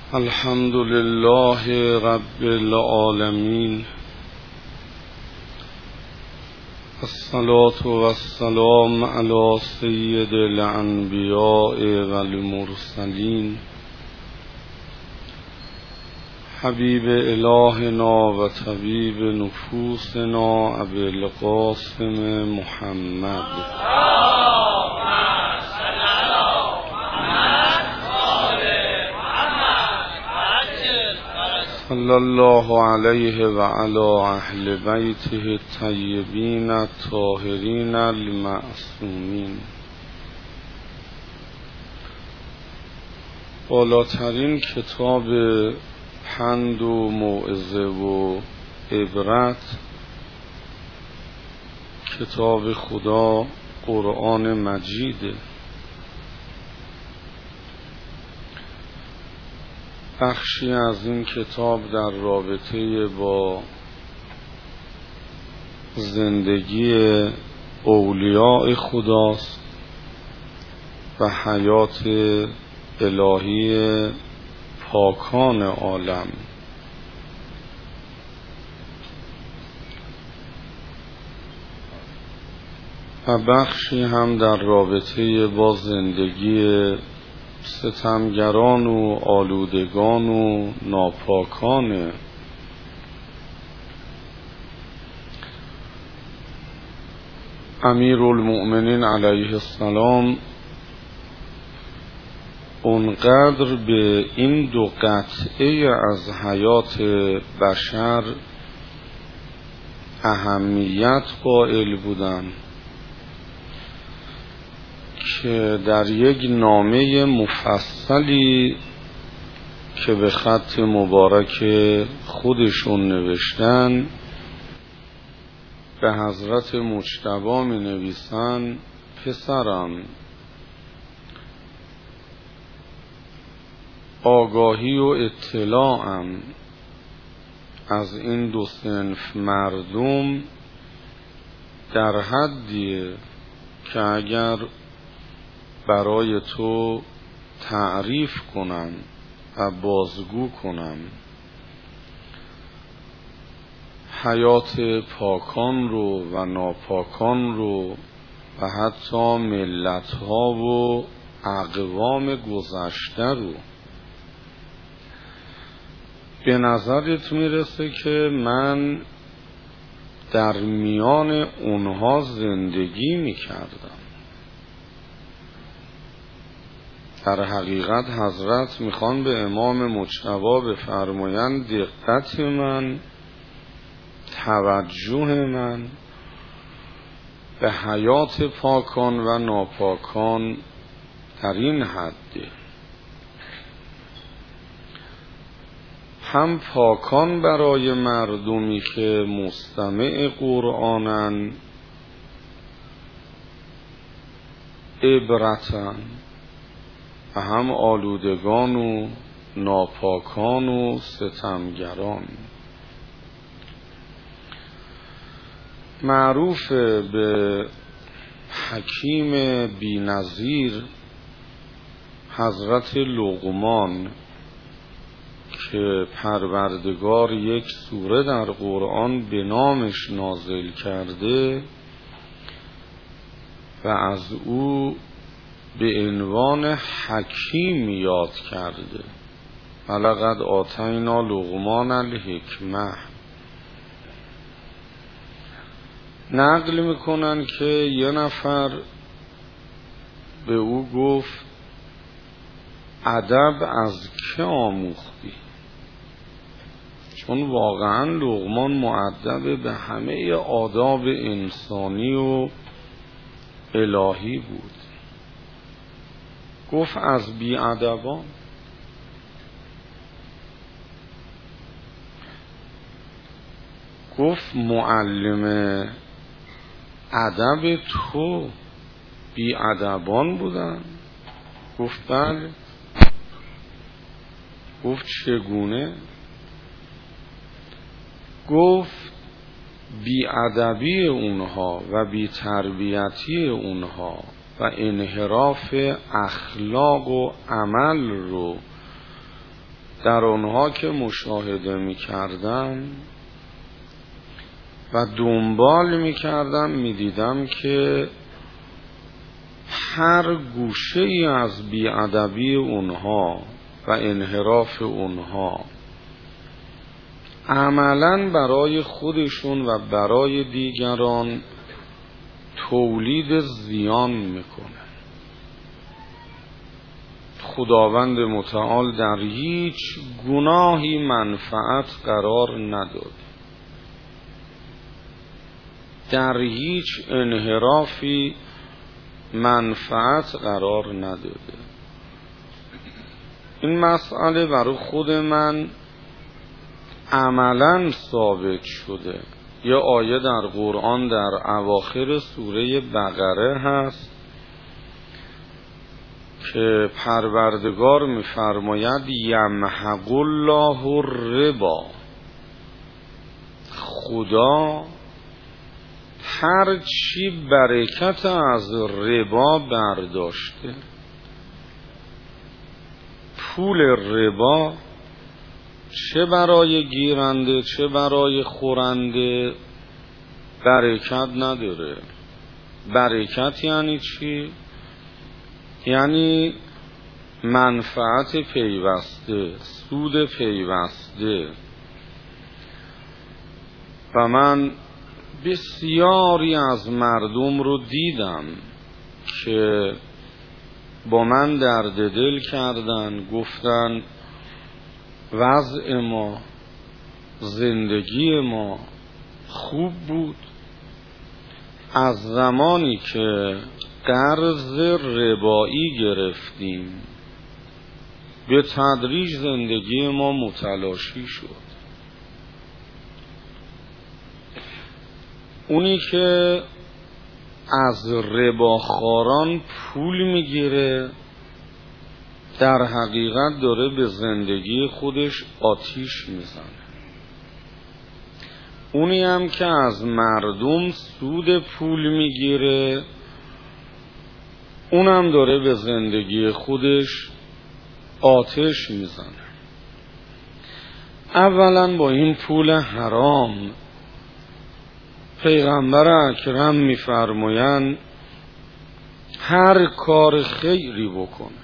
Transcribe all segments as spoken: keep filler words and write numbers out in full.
الحمد لله رب العالمين، الصلاة والسلام على سيد الأنبياء والمرسلين، حبيب إلهنا وطبيب نفوسنا أبي القاسم محمد صلى الله عليه وعلى أهل بيته الطيبين الطاهرين المعصومين. بالاترین کتاب پند و موعظه و عبرت کتاب خدا قرآن مجیده. بخشی از این کتاب در رابطه با زندگی اولیاء خداست و حیات الهی پاکان عالم. و بخشی هم در رابطه با زندگی ستمگران و آلودگان و ناپاکان امیرالمؤمنین علیه السلام اونقدر به این دو قطعه از حیات بشر اهمیت قائل بودند که در یک نامه مفصلی که به خط مبارک خودشون نوشتن به حضرت مجتبی می نویسن: پسرم، آگاهی و اطلاعم از این دو صنف مردم در حدیه که اگر برای تو تعریف کنم و بازگو کنم حیات پاکان رو و ناپاکان رو و حتی ملت‌ها و اقوام گذشته رو، به نظرت میرسه که من در میان اونها زندگی میکردم؟ در حقیقت حضرت میخوان به امام مجتبی بفرمایند دقت من، توجه من به حیات پاکان و ناپاکان در این حده. هم پاکان برای مردمی که مستمع قرآنن عبرتن و هم آلودگان و ناپاکان و ستمگران. معروف به حکیم بی‌نظیر حضرت لقمان که پروردگار یک سوره در قرآن به نامش نازل کرده و از او به عنوان حکیم یاد کرده. ولقد آتینا لقمان الحکمه. نقل میکنن که یه نفر به او گفت ادب از که آموختی؟ چون واقعا لقمان مؤدب به همه آداب انسانی و الهی بود. گفت از بی ادبان. گفت معلم ادب تو بی ادبان بودن؟ گفت بله. گفت چگونه؟ گفت بی ادبی اونها و بی تربیتی اونها و انحراف اخلاق و عمل رو در آنها که مشاهده می کردم و دنبال می کردم می دیدم که هر گوشه ای از بی‌ادبی اونها و انحراف اونها عملاً برای خودشون و برای دیگران تولید زیان میکنه. خداوند متعال در هیچ گناهی منفعت قرار نداد، در هیچ انحرافی منفعت قرار نداده. این مسئله برای خود من عملاً ثابت شده. یه آیه در قرآن در اواخر سوره بقره هست که پروردگار می‌فرماید یمحق الله الربا، خدا هر چی برکت از ربا برداشته، پول ربا چه برای گیرنده چه برای خورنده برکت نداره. برکت یعنی چی؟ یعنی منفعت پیوسته، سود پیوسته. و من بسیاری از مردم رو دیدم که با من درد دل کردن، گفتن وضع ما، زندگی ما خوب بود از زمانی که قرض ربایی گرفتیم، به تدریج زندگی ما متلاشی شد. اونی که از رباخواران پول میگیره در حقیقت داره به زندگی خودش آتیش میزنه. اونی هم که از مردم سود پول میگیره اونم داره به زندگی خودش آتش میزنه. اولا با این پول حرام پیغمبر اکرم میفرمایند هر کار خیری بکنه،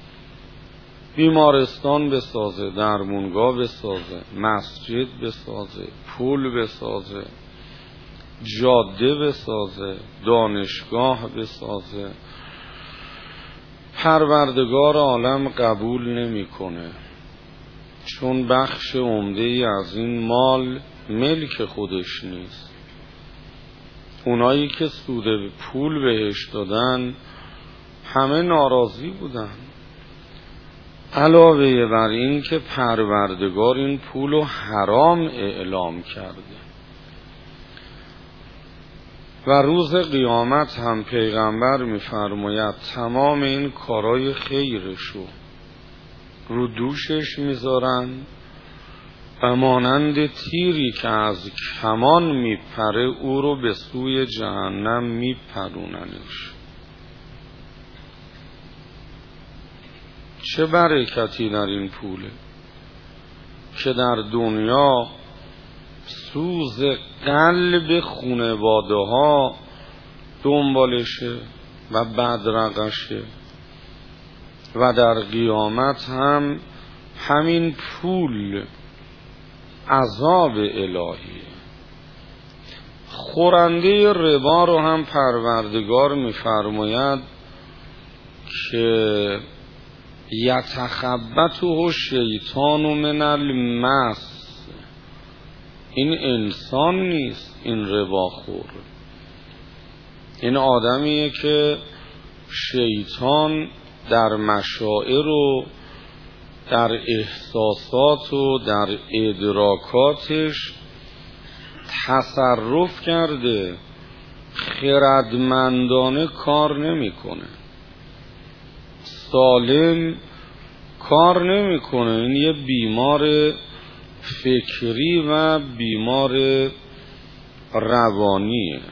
بیمارستان بسازه، درمونگاه بسازه، مسجد بسازه، پول بسازه، جاده بسازه، دانشگاه بسازه، پروردگار عالم قبول نمیکنه، چون بخش عمده ای از این مال ملک خودش نیست. اونایی که سود پول بهش دادن همه ناراضی بودن. علاوه بر این که پروردگار این پولو حرام اعلام کرده و روز قیامت هم پیغمبر میفرماید تمام این کارای خیرشو رو دوشش میذارن و مانند تیری که از کمان میپره او رو به سوی جهنم میپروننش. چه برکتی در این پوله که در دنیا سوز قلب خانواده ها دنبالشه و بدرقشه و در قیامت هم همین پول عذاب الهی. خورنده ربا رو هم پروردگار میفرماید که یتخبطه شیطان من المس، این انسان نیست، این رباخور، این آدمیه که شیطان در مشاعر و در احساسات و در ادراکاتش تصرف کرده، خردمندانه کار نمیکنه، سالم کار نمیکنه. این یه بیمار فکری و بیمار روانیه.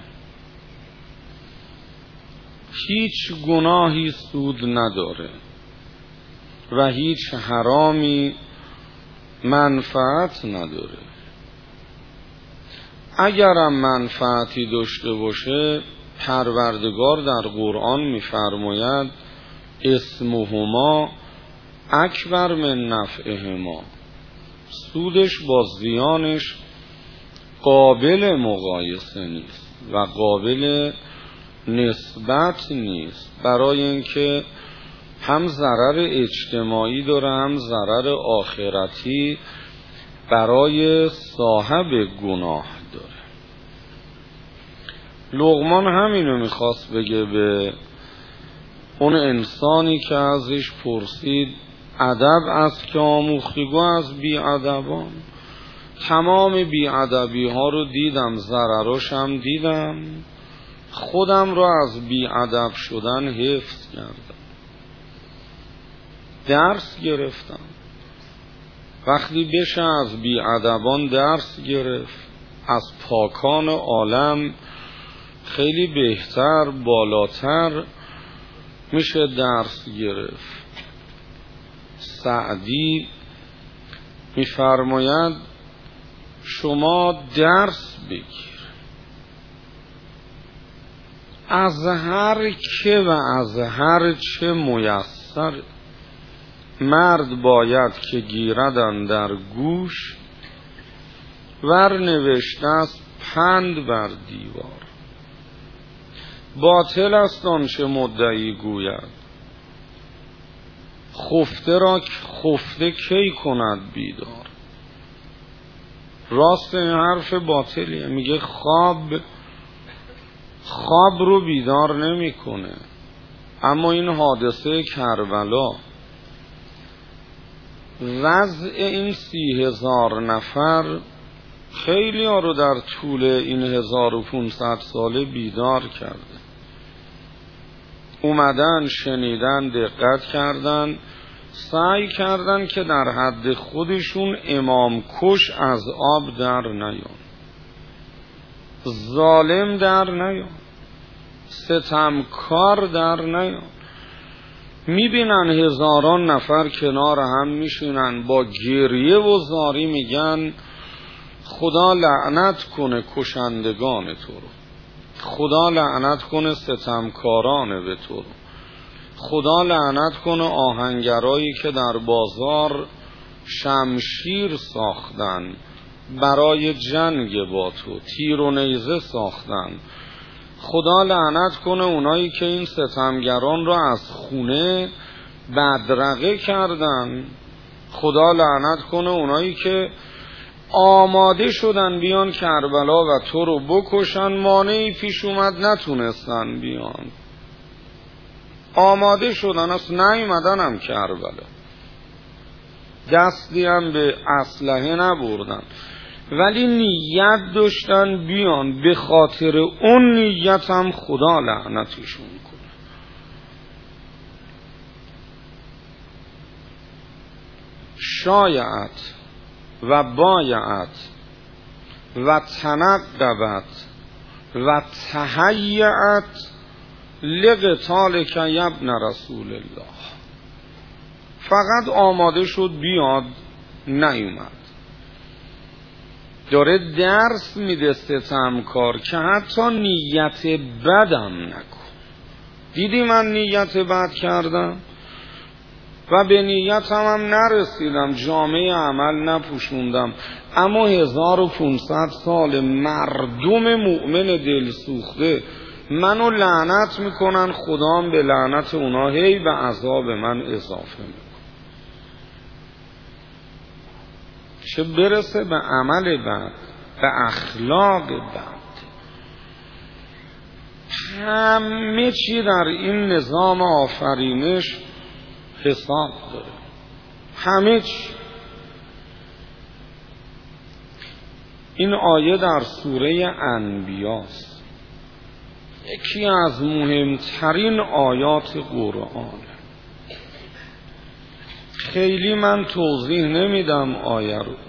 هیچ گناهی سود نداره و هیچ حرامی منفعت نداره. اگرم منفعتی داشته باشه پروردگار در قرآن می‌فرماید اسمهما اکبر من نفعهما، سودش با زیانش قابل مقایسه نیست و قابل نسبت نیست، برای اینکه هم ضرر اجتماعی داره هم ضرر آخرتی برای صاحب گناه داره. لقمان همینو میخواست بگه به اون انسانی که ازش پرسید ادب از که آموختی؟ گو از بی‌ادبان. تمام بی‌ادبی ها رو دیدم، ضرراش هم دیدم، خودم رو از بی‌ادب شدن حفظ کردم، درس گرفتم. وقتی بشه از بی‌ادبان درس گرفت، از پاکان عالم خیلی بهتر بالاتر میشه درس گرفت. سعدی میفرماید شما درس بگیر از هر که و از هر چه میسر. مرد باید که گیردن در گوش، ور نوشته است پند بر دیوار. باطل است آنچه مدعی گوید، خفته را خفته کی کند بیدار. راست این حرف باطلیه، میگه خواب خواب رو بیدار نمیکنه. اما این حادثه کربلا، وضع این سی هزار نفر خیلی ها رو در طول این هزار و پونصد ساله بیدار کرده. اومدن شنیدن، دقت کردن، سعی کردن که در حد خودشون امام کش از آب در نیان، ظالم در نیان، ستمکار در نیان. میبینن هزاران نفر کنار هم میشینن با گریه و زاری میگن خدا لعنت کنه کشندگان تو رو، خدا لعنت کنه ستمکاران به تو رو، خدا لعنت کنه آهنگرایی که در بازار شمشیر ساختن برای جنگ با تو، تیر و نیزه ساختن. خدا لعنت کنه اونایی که این ستمگران رو از خونه بدرقه کردن. خدا لعنت کنه اونایی که آماده شدن بیان کربلا و تو رو بکشن، مانعی پیش اومد نتونستن بیان. آماده شدن، اصلا نیومدن هم کربلا، دستی هم به اسلحه نبردن، ولی نیت داشتن بیان. به خاطر اون نیت هم خدا لعنتشون کنه. شایعت و بایعت و تنقبت و تهیعت لقتالک یا ابن رسول الله. فقط آماده شد بیاد، نیومد. داره درس میده ستمکار که حتی نیت بدم نکن. دیدی من نیت بد کردم و به نیتم هم نرسیدم، جامعه عمل نپوشوندم، اما هزار و پونصد سال مردم مؤمن دل سوخته منو لعنت میکنن، خدام به لعنت اونا هی به عذاب من اضافه میکنه. چه برسه به عمل بد، به اخلاق بد. همه چی در این نظام آفرینش حساب داره، همه چی. این آیه در سوره انبیاست، یکی از مهمترین آیات قرآن. خیلی من توضیح نمیدم آیه رو،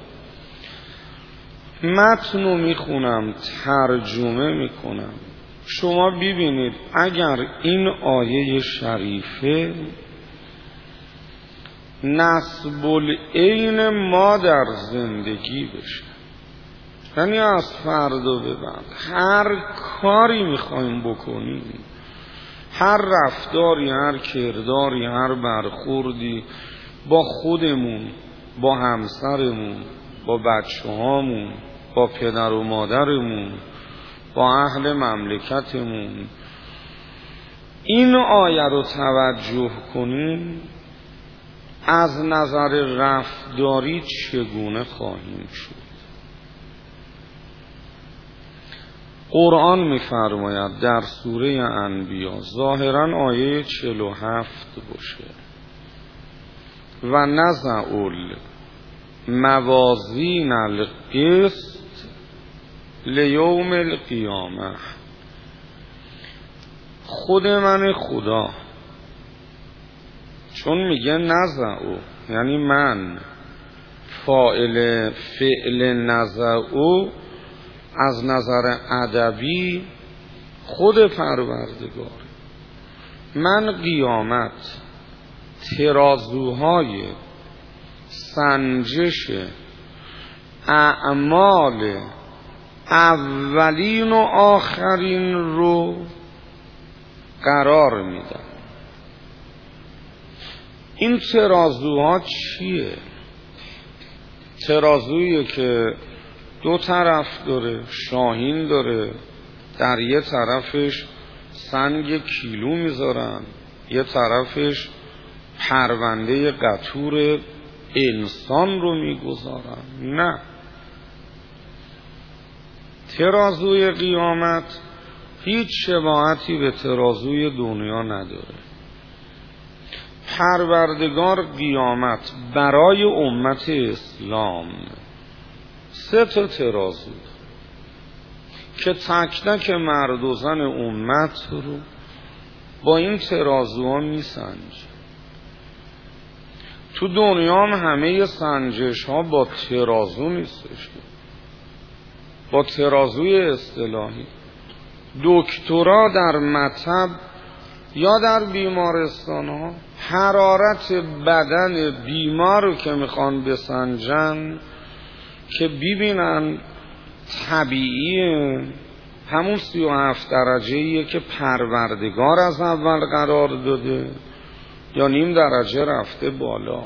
متن رو میخونم، ترجمه میکنم. شما ببینید اگر این آیه شریفه نصب العین ما در زندگی بشه. یعنی از فردا به بعد هر کاری میخوایم بکنیم، هر رفتاری، هر کرداری، هر برخوردی با خودمون، با همسرمون، با بچه هامون، با پدر و مادرمون، با اهل مملکتمون، این آیه رو توجه کنیم، از نظر رفتاری چگونه خواهیم شد. قرآن می‌فرماید در سوره انبیا، ظاهراً آیه چهل و هفت باشه، و نضع الموازین القسط لیوم القیامه. خود من خدا چون میگه نضع، یعنی من فاعل فعل نضع از نظر ادبی خود پروردگار. من قیامت ترازوهای سنجش اعمال اولین و آخرین رو قرار میدم. این ترازوها چیه؟ ترازویی که دو طرف داره، شاهین داره، در یه طرفش سنگ کیلو میذارن، یه طرفش پرونده قطور انسان رو میگذارن. نه، ترازوی قیامت هیچ شباهتی به ترازوی دنیا نداره. پروردگار قیامت برای امت اسلام سه تا ترازو که تک تک مرد و زن امت رو با این ترازوها میسنج. تو دنیا هم همه سنجش ها با ترازو نیستش، با ترازوی اصطلاحی. دکترا در مطب یا در بیمارستان ها حرارت بدن بیمار رو که میخوان بسنجن که ببینن طبیعیه، همون سی و هفت درجه‌ایه که پروردگار از اول قرار داده یا نیم درجه رفته بالا.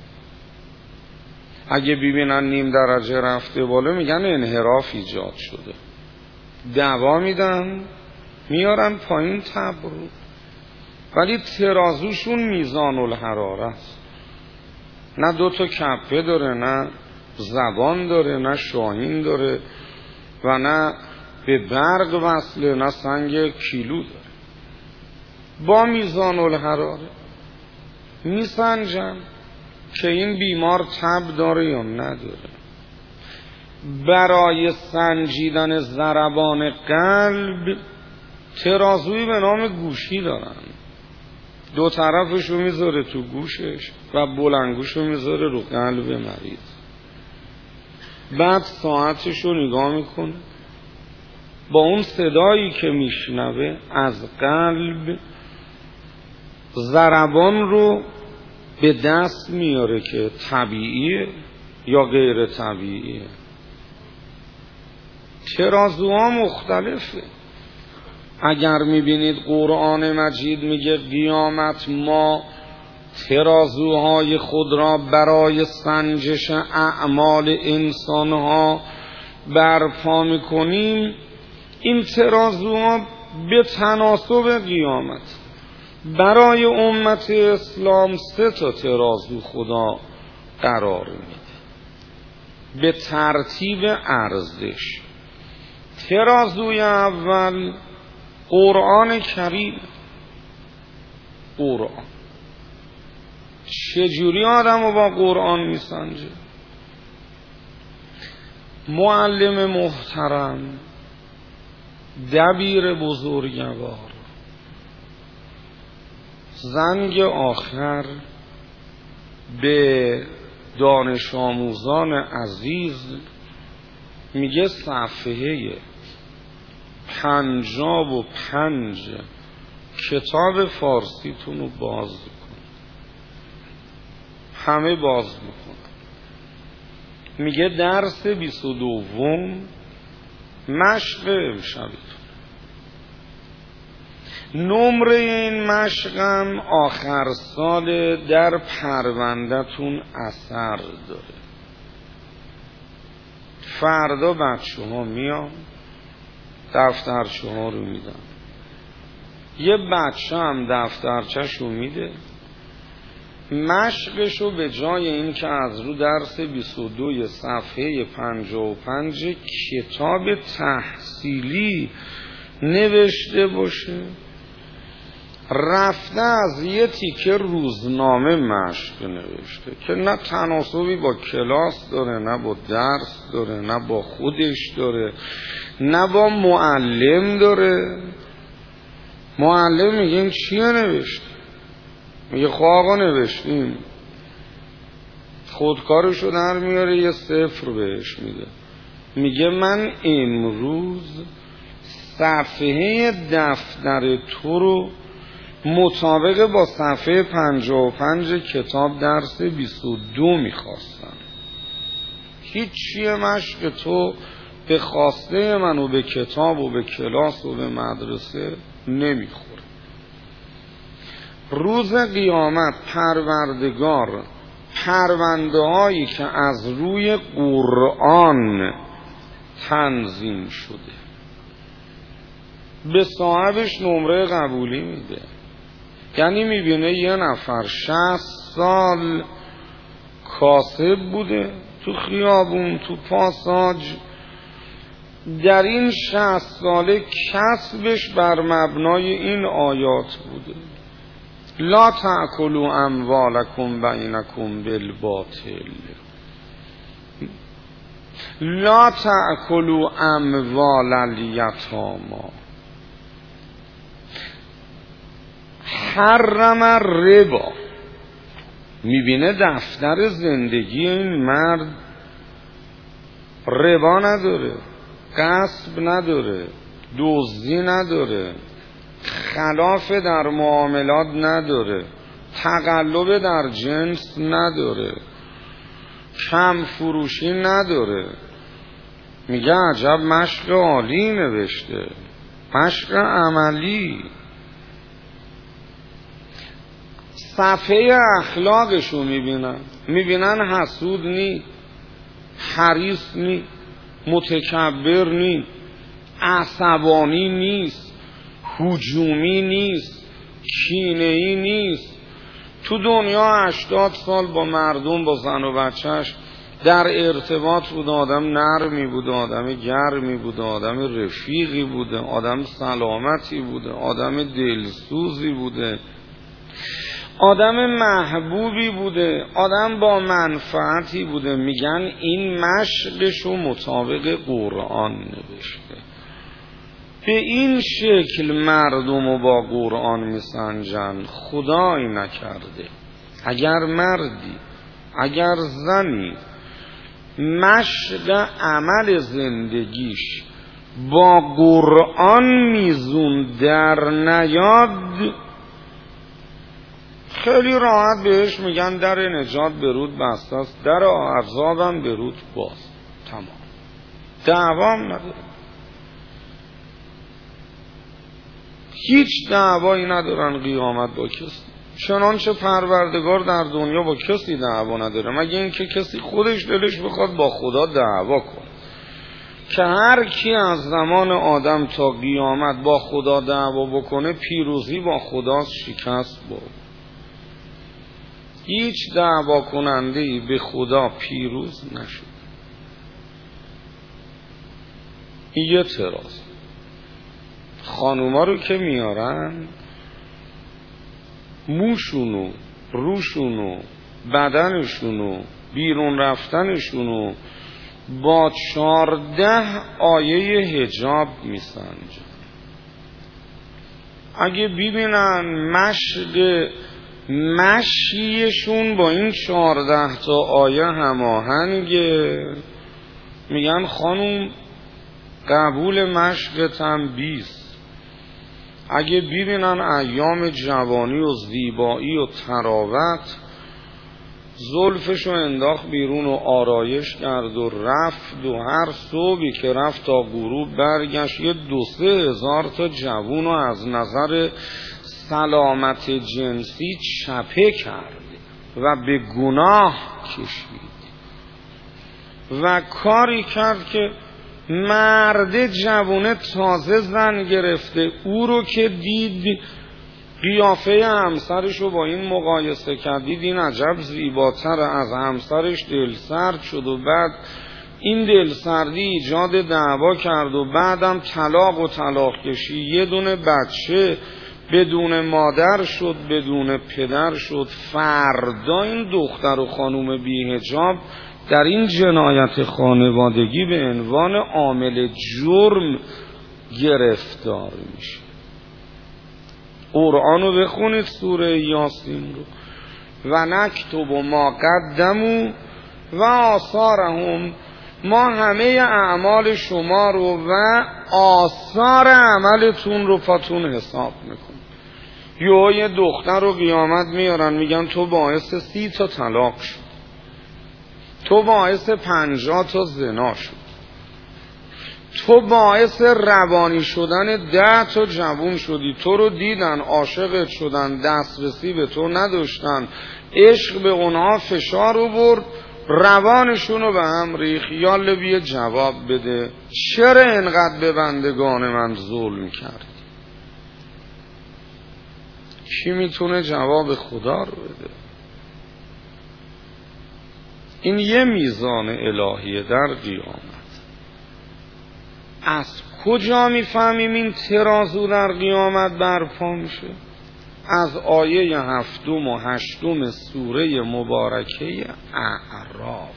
اگه ببینن نیم درجه رفته بالا میگن انحراف ایجاد شده، دوا میدن میارن پایین تب رو. ولی ترازوشون میزان الحراره است، نه دو تا کفه داره، نه زبان داره، نه شاهین داره و نه به برق وصله، نه سنگ کیلو داره. با میزان الحراره میسنجن که این بیمار تب داره یا نداره. برای سنجیدن ضربان قلب ترازوی به نام گوشی دارن، دو طرفشو میذاره تو گوشش و بلنگوشو میذاره رو قلب مریض. بعد ساعتشو نگاه میکنه، با اون صدایی که میشنوه از قلب ضربان رو به دست میاره که طبیعیه یا غیر طبیعیه. ترازوها مختلفه. اگر میبینید قرآن مجید میگه قیامت ما ترازوهای خود را برای سنجش اعمال انسانها برپا میکنیم، این ترازوها به تناسب قیامت برای امت اسلام سه تا ترازو خدا قرار میده به ترتیب ارزش. ترازوی اول قرآن کریم. قرآن چجوری آدم رو با قرآن میسنجه؟ معلم محترم، دبیر بزرگوار، زنگ آخر به دانش آموزان عزیز میگه صفحه پنجاب و پنج کتاب فارسیتون رو باز کن. همه باز میکنن. میگه درس بیست و دوم مشق امشبتون. نمره این مشقم آخر سال در پرونده‌تون اثر داره. فردا بچه ها میان دفترچه ها رو میدن. یه بچه هم دفترچه‌شو میده، مشقشو به جای این که از رو درس بیست و دو صفحه پنجاه و پنج کتاب تحصیلی نوشته باشه، رفته از یه تیکه روزنامه مشق نوشته که نه تناسبی با کلاس داره، نه با درس داره، نه با خودش داره، نه با معلم داره. معلم میگه این چیه نوشته؟ میگه خب آقا نوشتیم. خودکارشو در میاره یه صفر بهش میده، میگه من امروز صفحه دفتر تو رو مطابق با صفحه پنجاه و پنج کتاب درس بیست و دو میخواستم. هیچ چیه مشق تو به خواسته من و به کتاب و به کلاس و به مدرسه نمیخوره. روز قیامت پروردگار پرونده هایی که از روی قرآن تنظیم شده به صاحبش نمره قبولی میده. یعنی میبینه یه نفر شصت سال کاسب بوده تو خیابون، تو پاساژ، در این شصت ساله کسبش بر مبنای این آیات بوده: لا تأکلوا اموالکم بینکم بالباطل، لا تأکلوا اموال الیتامی، حرم الربا. میبینه دفتر زندگی این مرد ربا نداره، غصب نداره، دزدی نداره، خلاف در معاملات نداره، تقلب در جنس نداره، کم فروشی نداره. میگه عجب مشق عالی نوشته، مشق عملی. صفحه اخلاقشو میبینن، میبینن حسود نی، حریص نی، متکبر نی، عصبانی نیست، هجومی نیست، کینه‌ای نیست. تو دنیا هشتاد سال با مردم، با زن و بچهش در ارتباط بود، آدم نرمی بود، آدم گرمی بود، آدم رفیقی بوده، آدم سلامتی بوده، آدم دلسوزی بوده، آدم محبوبی بوده، آدم با منفعتی بوده. میگن این مشقشو مطابق قرآن نوشته. به این شکل مردمو با قرآن میسنجن. خدایی نکرده اگر مردی، اگر زنی مشق عمل زندگیش با قرآن میزون در نیاد، خیلی راحت بهش میگن در نجات برود بسته است، در عذابم برود باز. تمام، دعوام نداره، هیچ دعوایی ندارن قیامت با کسی. چنانچه پروردگار در دنیا با کسی دعوا نداره، مگه اینکه کسی خودش دلش بخواد با خدا دعوا کنه، که هر کی از زمان آدم تا قیامت با خدا دعوا بکنه پیروزی با خداست، شکست با. هیچ دعوا کننده‌ای به خدا پیروز نشد. یه تراز خانوما رو که میارن، موشونو، روشونو، بدنشونو، بیرون رفتنشونو با چارده آیه حجاب میسنجن. اگه ببینن مشق مشیشون با این چارده تا آیه هماهنگه، میگن خانوم قبول مشقتم بیست. اگه ببینن ایام جوانی و زیبایی و تراوت زلفشو انداخت بیرون و آرایش کرد و رفت و هر صبحی که رفت تا غروب برگشت یه دو سه هزار تا جوون رو از نظر سلامت جنسی چپه کرد و به گناه کشید و کاری کرد که مرد جوونه تازه زن گرفته او رو که دید قیافه همسرشو با این مقایسه کرد، دید این عجب زیباتر از همسرش، دلسرد شد و بعد این دلسردی ایجاد دعوا کرد و بعدم طلاق و طلاق کشی، یه دونه بچه بدون مادر شد، بدون پدر شد. فردا این دختر و خانوم بی حجاب در این جنایت خانوادگی به عنوان عامل جرم گرفتار میشه. قرآن رو بخونید، سوره یاسین رو. و نکتب ما قدموا و آثارهم، ما همه اعمال شما رو و آثار عملتون رو پاتون حساب میکنیم. یه یه دختر رو قیامت میارن میگن تو باعث سی تا طلاق شد، تو باعث پنجاه تا زنا شد، تو باعث روانی شدن ده تا جوون شدی، تو رو دیدن عاشقت شدن، دسترسی به تو نداشتن، عشق به اونها فشار آورد، روانشون رو به هم ریخت. یالا بیا جواب بده چرا اینقدر به بندگان من ظلم کردی؟ کی میتونه جواب خدا رو بده؟ این یه میزان الهیه در قیامت. از کجا میفهمیم این ترازو در قیامت برپا میشه؟ از آیه هفتم و هشتم سوره مبارکه اعراف.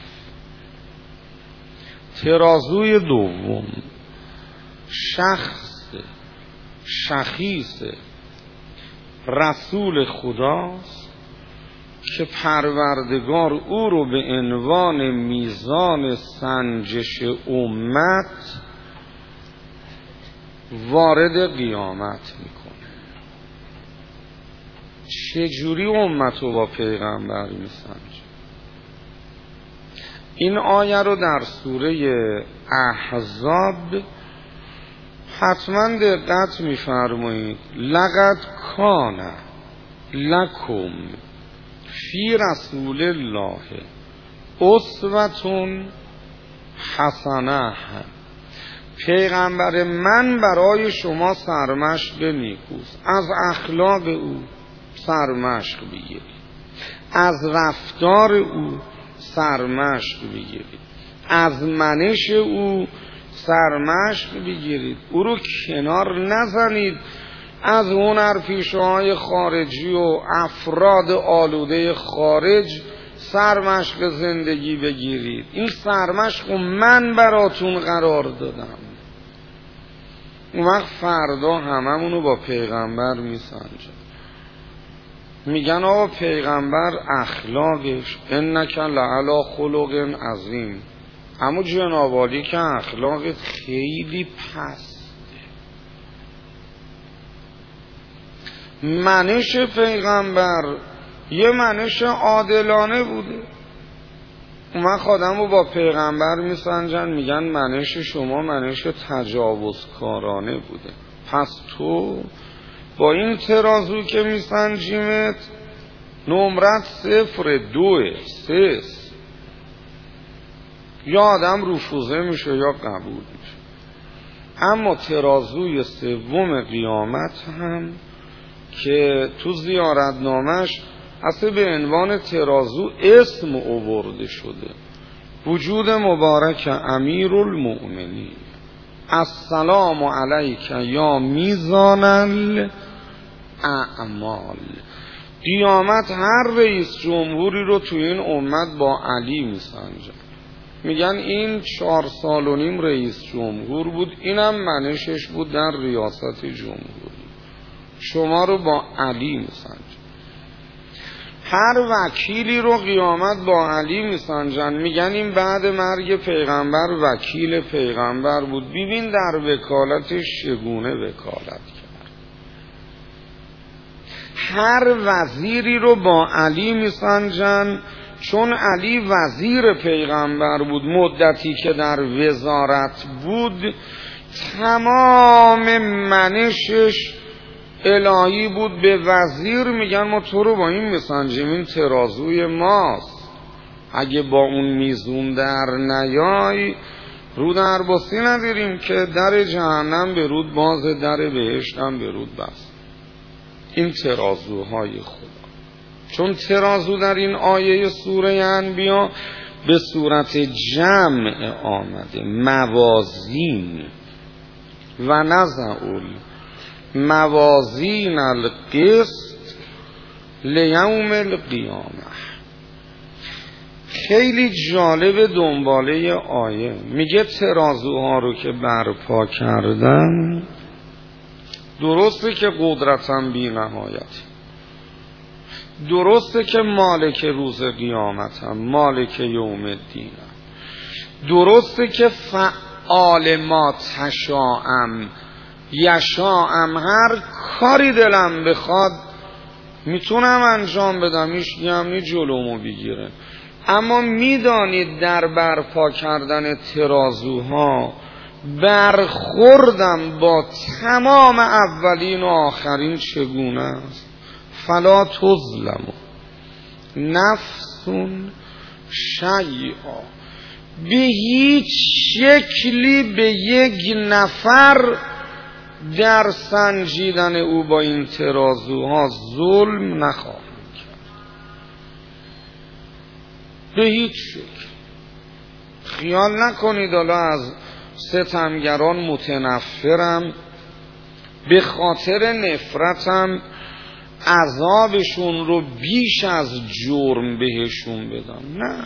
ترازوی دوم شخص شخیص رسول خداست که پروردگار او رو به عنوان میزان سنجش امت وارد قیامت میکنه. چجوری امت رو با پیغمبر میسنجه؟ این آیه رو در سوره احزاب حتما دقت میفرمایید. لقد کان لکم فی رسول الله اسوة حسنه، پیغمبر من برای شما سرمشق نیکوست. از اخلاق او سرمشق بگیرید، از رفتار او سرمشق بگیرید، از منش او سرمشق بگیرید. او رو کنار نزنید از هنرپیشه‌های خارجی و افراد آلوده خارج سرمشق زندگی بگیرید. این سرمشق من براتون قرار دادم. اون وقت فردا هممونو با پیغمبر میسنجن، میگن آقا پیغمبر اخلاقش انک لعلی خلق عظیم، اما جناب عالی که اخلاقت خیلی پسته. منش پیغمبر یه منش عادلانه بوده. اون وقت آدم رو با پیغمبر میسنجن، میگن منش شما منش تجاوزکارانه بوده. پس تو با این ترازو که میسنجیمت نمرت صفر دوه سه، یا آدم رفوزه میشه یا قبول میشه. اما ترازوی سوم قیامت هم که تو زیارتنامش اصلا به عنوان ترازو اسم آورده شده، وجود مبارک امیرالمؤمنین، السلام علیک یا میزان الاعمال. قیامت هر رئیس جمهوری رو تو این امت با علی میسنجن، میگن این چهار سال و نیم رئیس جمهور بود، اینم منشش بود در ریاست جمهوری، شما رو با علی میسنجن. هر وکیلی رو قیامت با علی میسنجن، میگن این بعد مرگ پیغمبر وکیل پیغمبر بود، ببین در وکالتش چگونه وکالت کرد. هر وزیری رو با علی میسنجن چون علی وزیر پیغمبر بود، مدتی که در وزارت بود، تمام منشش الهی بود. به وزیر میگن ما تو رو با این مسنجیم، این ترازوی ماست، اگه با اون میزون در نیای رو در باسی نداریم که در جهنم به رود باز، در بهشت هم به رود بست. این ترازوهای خدا. چون ترازو در این آیه سوره انبیا به صورت جمع آمده، موازین و نزعول موازین القسط لیوم القیامه. خیلی جالب دنباله آیه، میگه ترازوها رو که برپا کردن، درسته که قدرتم بی نهایت، درسته که مالک روز قیامتم، مالک یوم الدینم، درسته که فعال ما تشاءم یشاءم، هر کاری دلم بخواد میتونم انجام بدم، هیچ هم جلومو بگیره. اما میدانید در برپا کردن ترازوها برخوردم با تمام اولین و آخرین چگونه است؟ فلا تظلم نفس شیئا، به هیچ شکلی به یک نفر در سنجیدن او با این ترازوها ظلم نخواهد کرد، به هیچ شکل. خیال نکنید حالا از ستمگران متنفرم، به خاطر نفرتم عذابشون رو بیش از جرم بهشون بدم، نه.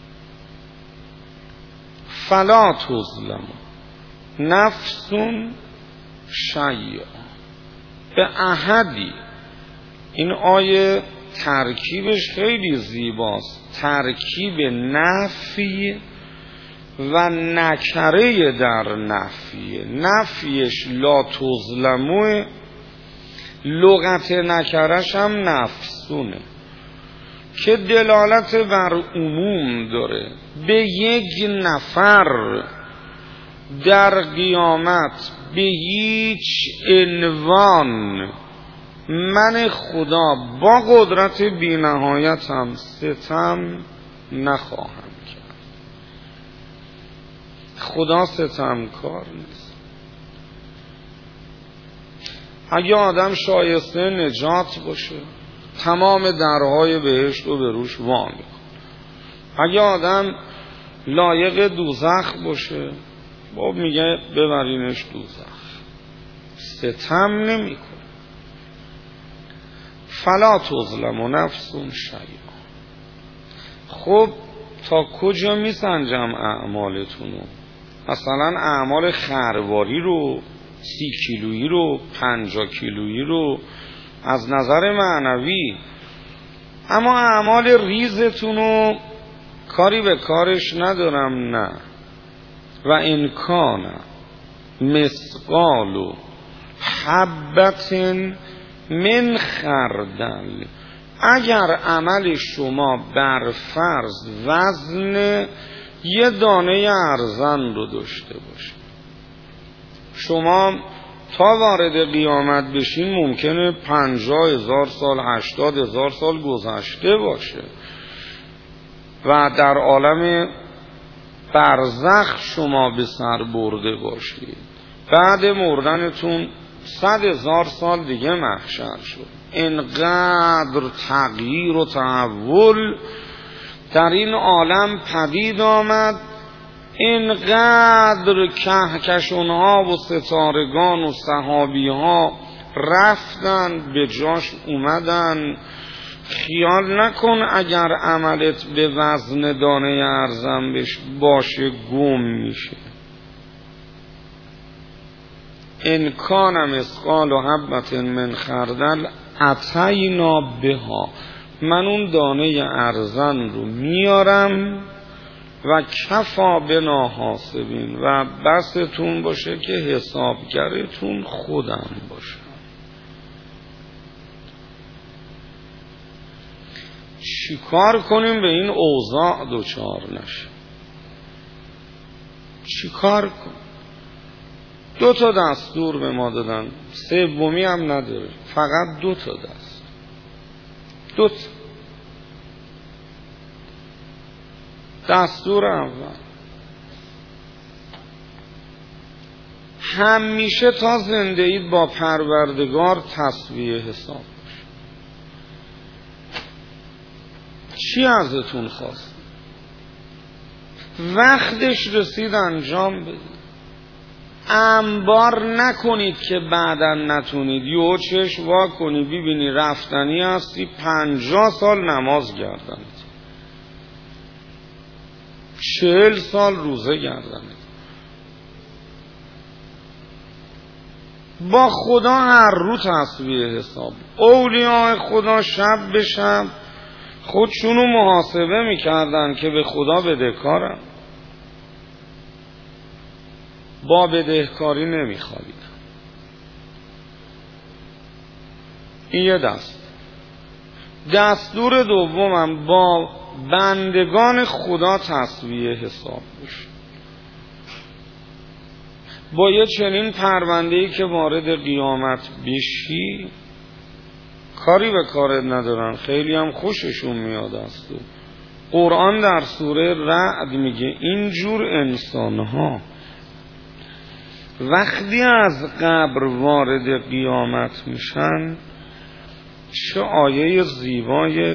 فلا تظلم نفس شیئا به احدی. این آیه ترکیبش خیلی زیباست، ترکیب نفی و نکره در نفی. نفیش لا تظلمو، لغت نکرش هم نفسونه که دلالت بر عموم داره. به یک نفر در قیامت به هیچ عنوان من خدا با قدرت بی نهایتم ستم نخواهم کرد. خدا ستمکار نیست. اگه آدم شایسته نجات باشه تمام درهای بهشت رو به روش وا میکنه. اگه آدم لایق دوزخ باشه باب میگه ببرینش دوزخ، ستم نمیکنه. فلا تظلم نفس شیئا. خب تا کجا میسنجم اعمالتونو؟ مثلا اعمال خرواری رو، سی کیلویی رو، پنجاه کیلویی رو از نظر معنوی، اما اعمال ریزتونو کاری به کارش ندارم، نه. و انکان مثقال حبت من خردل، اگر عمل شما بر فرض وزن یه دانه ارزن رو داشته باشه، شما تا وارد قیامت بشین ممکنه پنجاه هزار سال، هشتاد هزار سال گذشته باشه و در عالم برزخ شما به سر برده باشید، بعد مردنتون صد هزار سال دیگه محشر شد. اینقدر تغییر و تحول در این عالم پدید آمد، اینقدر کهکشان‌ها و ستارگان و صحابی‌ها رفتن به جاش اومدن. خیال نکن اگر عملت به وزن دانه ارزن باشه گم میشه. ان کان مثقال حبة من خردل اتینا بها، من اون دانه ارزن رو میارم و کفا بنا حاسبین، و بستون باشه که حسابگرتون خودم باشه. چی کار کنیم به این اوضاع دوچار نشیم؟ چی کار کنیم؟ دو تا دستور به ما دادن، سومی هم نداره، فقط دو تا دست دو تا. دستور اول، همیشه تا زنده اید با پروردگار تسبیح حساب باشه. چی ازتون خواست؟ وقتش رسید انجام بدید. انبار نکنید که بعدا نتونید. یهو چشم وا کنی ببینی رفتنی هستی، پنجاه سال نماز گردنید، چهل سال روزه گردنید. با خدا هر رو تسبیح حساب. اولیاء خدا شب به شب خودشونو محاسبه میکردن که به خدا بدهکارن، با بدهکاری نمیخوابید. این یه دست. دستور دومم با بندگان خدا تسبیح حساب باشه. با یه چنین پرونده‌ای که وارد قیامت بشی کاری به کارت ندارن، خیلی هم خوششون میاد است. قرآن در سوره رعد میگه اینجور انسانها وقتی از قبر وارد قیامت میشن، چه آیه زیبای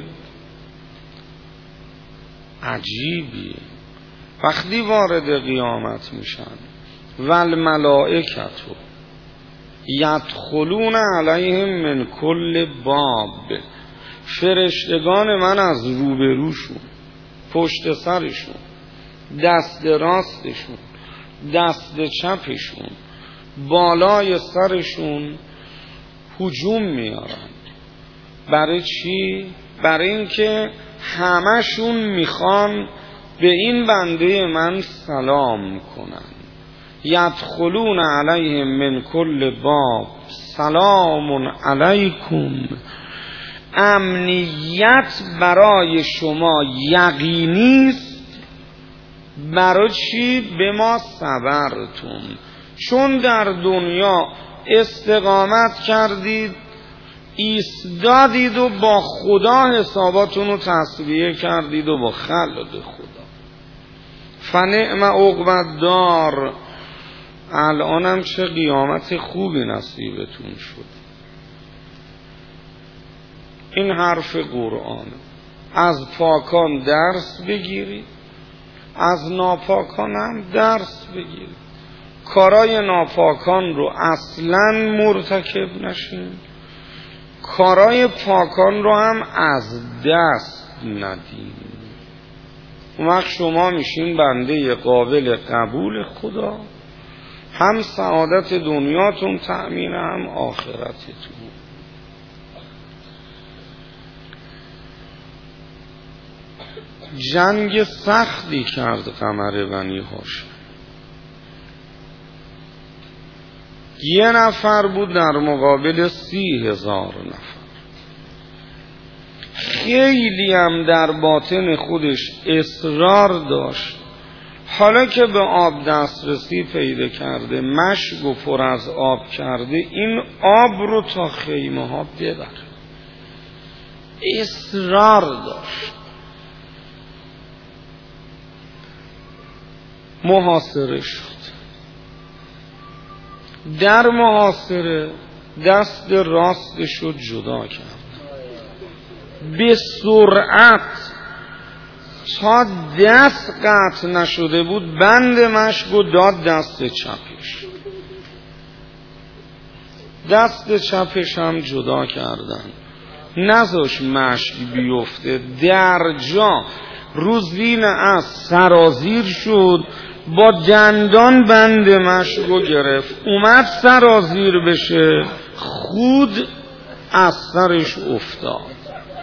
عجیبیه. وقتی وارد قیامت میشن والملائکتو یدخلون علیهم من کل باب، فرشتگان من از روبروشون، پشت سرشون، دست راستشون، دست چپشون، بالای سرشون هجوم میارن. برای چی؟ برای اینکه همشون میخوان به این بنده من سلام کنن. یدخلون علیهم من کل باب سلام علیکم. امنیت برای شما یقینی است. برای چی؟ به ما صبرتون، چون در دنیا استقامت کردید، ایستادید و با خدا حساباتون رو تسویه کردید و با خلق خدا. فنعم عقبی الدار. الانم چه قیامت خوبی نصیبتون شد. این حرف قرآن. از پاکان درس بگیرید، از ناپاکان هم درس بگیرید. کارای ناپاکان رو اصلاً مرتکب نشین، کارای پاکان رو هم از دست ندین. اون وقت شما میشین بنده قابل قبول خدا، هم سعادت دنیاتون تأمین، هم آخرتتون. جنگ سختی کرد قمر بنی هاشم. یه نفر بود در مقابل سی هزار نفر. خیلی هم در باطن خودش اصرار داشت حالا که به آب دسترسی پیدا کرده، مشک و پر از آب کرده، این آب رو تا خیمه ها ببره. اصرار داشت. محاصره شد. در محاصره دست راستش رو جدا کرد. به سرعت تا دست قطع نشده بود بند مشک و داد دست چپش. دست چپش هم جدا کردن، نذاش مشک بیفته. در جا رو زین از سرازیر شد، با دندان بند مشک رو گرفت. اومد سرازیر بشه، خود از سرش افتاد.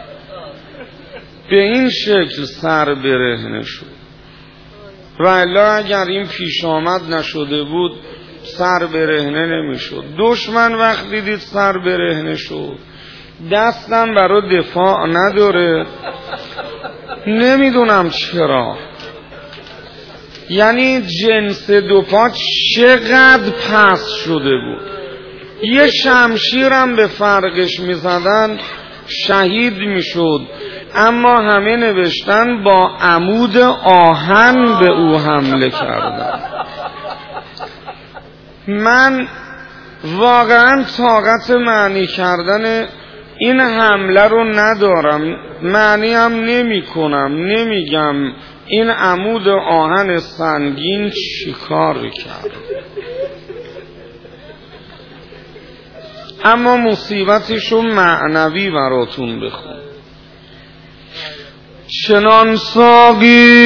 به این شکل سر برهنه شد. و الا اگر این پیش آمد نشده بود سر برهنه نمی شد. دشمن وقت دیدید سر برهنه شد، دستم برای دفاع نداره، نمیدونم چرا، یعنی جنس دو پا چقدر پس شده بود. یه شمشیرم به فرقش میزدن شهید میشد، اما همه نوشتن با عمود آهن به او حمله کردن. من واقعا طاقت معنی کردن این حمله رو ندارم، معنی هم نمی کنم، نمیگم این عمود آهن سنگین چی کار کرد. اما مصیبتشو معنوی براتون بخون. چنان ساقی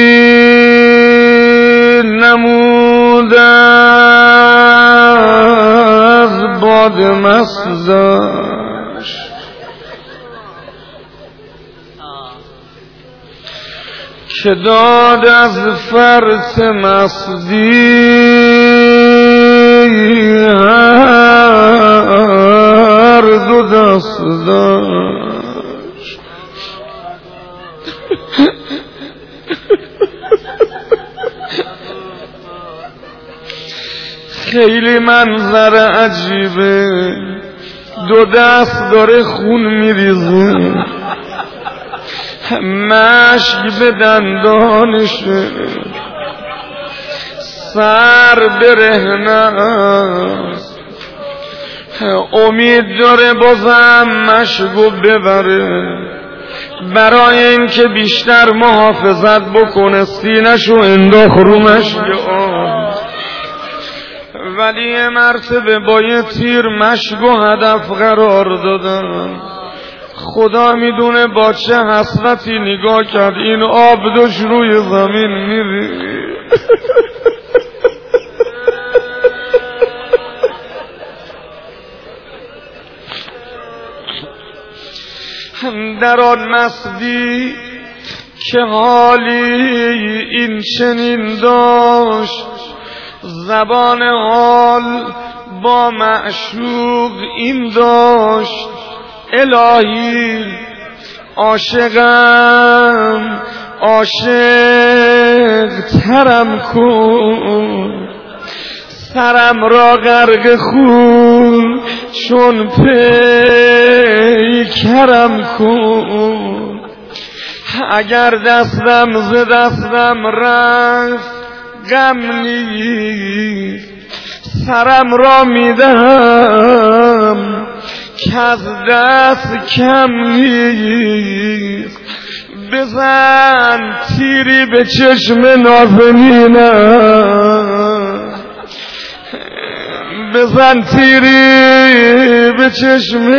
نمود از باد مستش، که داد از فرط مستی هر دو دست داشت. خیلی منظر عجیبه، دو دست داره خون میریزه، مشک به دندانشه، سر برهنه است، امید داره بازم مشکو ببره، برای اینکه بیشتر محافظت بکنه سینه‌شو انداخت رو مشک آب، ولی یه مرتبه با یه تیر مشکو هدف قرار دادن. خدا میدونه با چه حسرتی نگاه کرد، این آب داشت روی زمین میری. در آن مستی که حالی این چنین داشت، زبان حال با معشوق این داشت: الهی عاشقم، عاشق ترم کن، سرم را غرق خون چون پیکرم کن، اگر دستم ز دستم رفت غم نیست، سرم را میدهم که از دست کم نیست، بزن تیری به چشم نازنینم، بزن تیری به چشم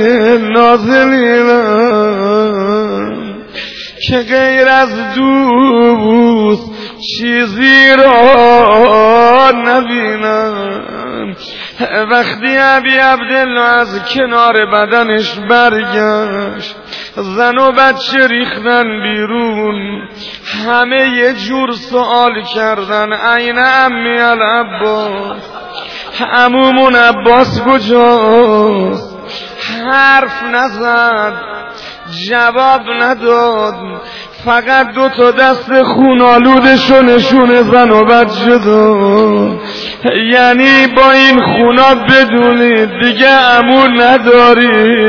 نازنینم، که غیر از دوست چیزی را نبینم. وقتی ابی عبدالله از کنار بدنش برگشت، زن و بچه ریختن بیرون، همه یه جور سوال کردن: عین عمی العباس، عمومون عباس کجاست؟ حرف نزد، جواب نداد، فقط دو تا دست خونالودشو نشون زن و بچه داد. یعنی با این خونا بدونید دیگه عمو نداری.